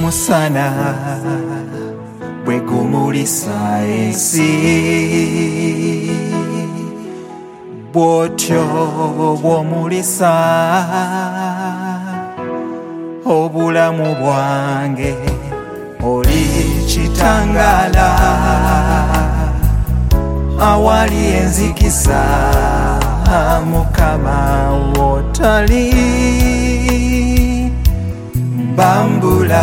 Ng'omusana bwe gumulisa ensi, bw'otyo bw'omulisa obulamu bwange. Oli kitangala awali enzikisa, Mukama w'otali mbambula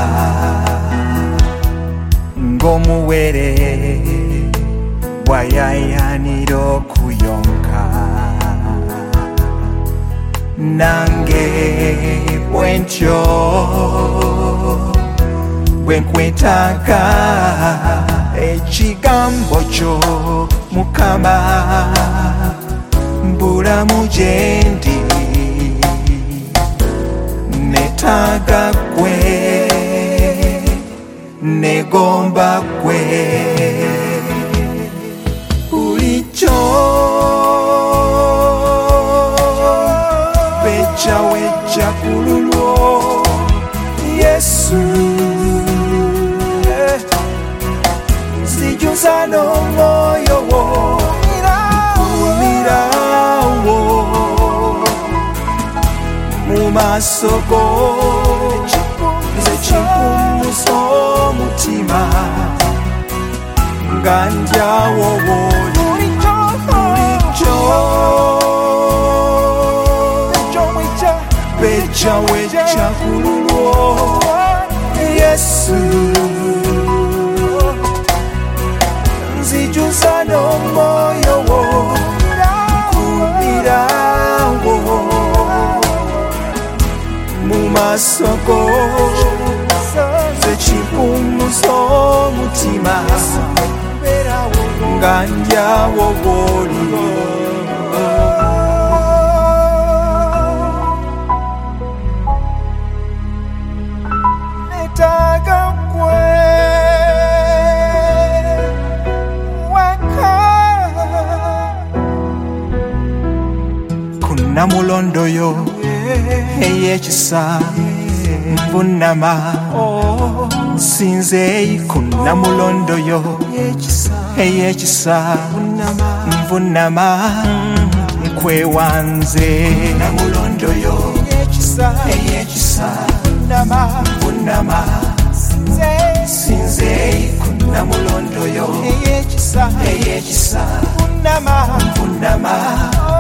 ng'omuwere bwayayanira okuyonka. Nange bwentyo bwe nkwetaaga ekigambo kyo Mukama, mbulamu gye ndi neetaaga ggwe, negomba ggwe bulijjo. Wejja wejja ku lulwo Yesu, nzijuza n'omwoyo wo, kumirawo mu maaso go, nze kimpumusa omutima nga ndyawo bw'oli bulijjo. Wejja wejja ku lulwo Yesu, nzijuza n'omwoyo wo, nkumirawo mu maaso go, nze kimpumusa omutima nga ndyawo bw'oli. Neetaaga ggwe waka ku nnamulondo yo ey'ekisa, nvunama nsinzeeyi ku nnamulondo yo ey'ekisa, nvunama nkwewanze. Nnamulondo yo ey'ekisa, nvunama nsinzeeyi ku nnamulondo yo ey'ekisa, nvunama